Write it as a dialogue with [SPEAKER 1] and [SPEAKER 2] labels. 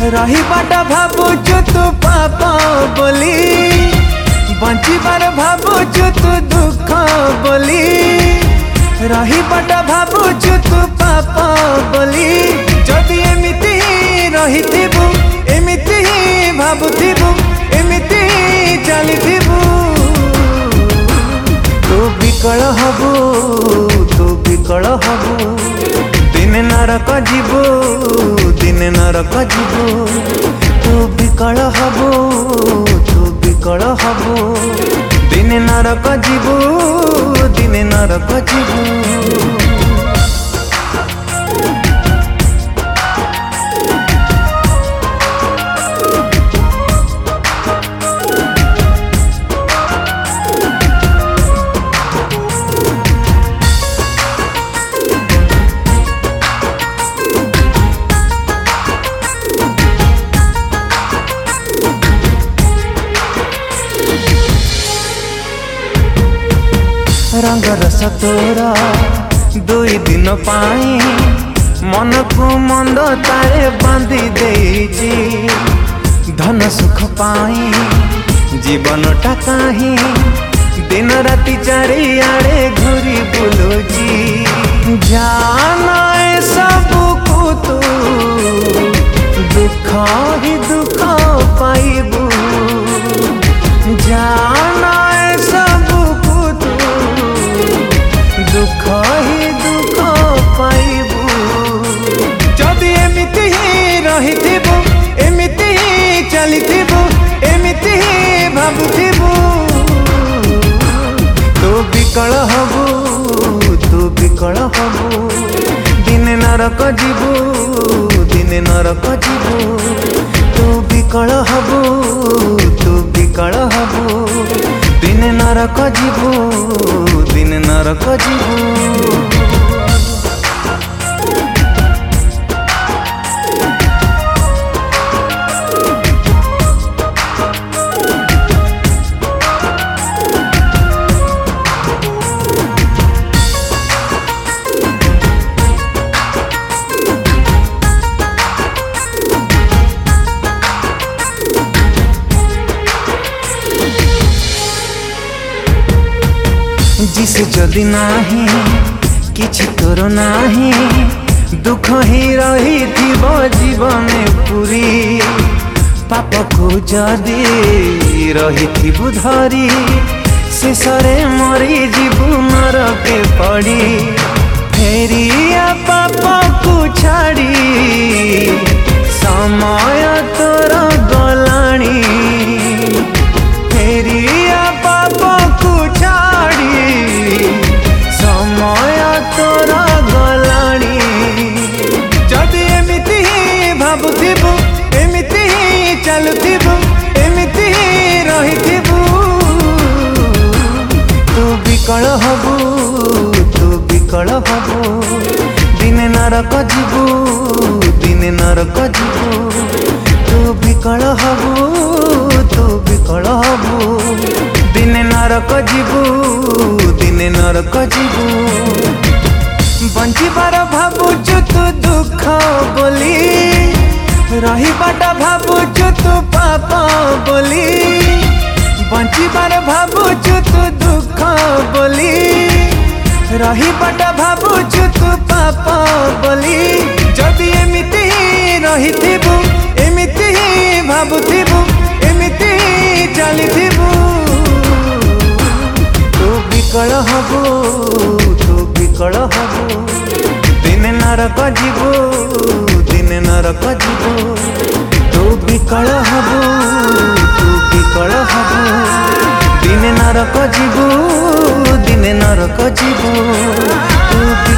[SPEAKER 1] रहीबाटा भावुचु तू पाप बोली, बंचिबार भावुचु तू दुख बोली। रहीबाटा भावुचु तू पाप बोली, जदि एमिति ही रहिथिबु, एमिति ही भावुथिबु, एमिति ही चलिथिबु, तू विकल हबु, तू विकल हबु। दिने नरक जीवु, दिने नरक जीवु, तू विकल हबु, तू विकल हबु। दिने नरक जीवु, दिने नरक जीवु। रंग रस तोरा दुई दिन पाई, मन को मंद तारे बांधी देइछि। धन सुख पाई जीवन टा काहे, दिन राति चारिआडे घूरी बुलुछि। जाना ए सब को तू दुख ही दुख पाइबू, जाना ए सब को तू दुख ही दुख पाइबू। जदि एमिति ही रहिथिबु, एमिति ही चलिथिबु, एमिति ही भाबुथिबु, तू विकल हबु, तू विकल हबु। दिने नरक जीवु, दिने नरक जीवु, तू विकल हबु, तू विकल हबु। दिने नरक जीवु, दिने नरक जीवु। जिसे जदि नाही किछि तोर नाही, दुख ही रहिथिबो जीवन पूरी। पाप को जदि रहिथिबु धरी, शेषरे मरी जीवु नरके पड़ी। फेरिया पाप को छाड़ी, समय तोर गलाणी। फेरिया पाप को छाड़ी, समय तोर गलाणी। जदि एमिति ही भाबुथिबु, एमिति ही चलुथिबु, एमिति ही रहिथिबु, तू विकल हबु, तू विकल हबु। दिने नरक जीवु, दिने नरक जीवु, तू विकल हबु, तू विकल हबु। दिने नरक जीवु, दिने नरक जीवु। बंचिबार भावुचु तू दुख बोली, रहीबाटा भावुचु तू पाप बोली। बंचिबार भावुचु तू दुख बोली, रहीबाटा भावुचु तू पाप बोली। जदि एमिति ही रहिथिबु, एमिति ही भाबुथिबु, एमिति ही चलिथिबु, तू विकल हबु, तू विकल हबु। दिने नरक जीवु, दिने नरक जीवु, तू विकल हबु, तू विकल हबु। दिने नरक जीवु, दिने नरक जीवु, तू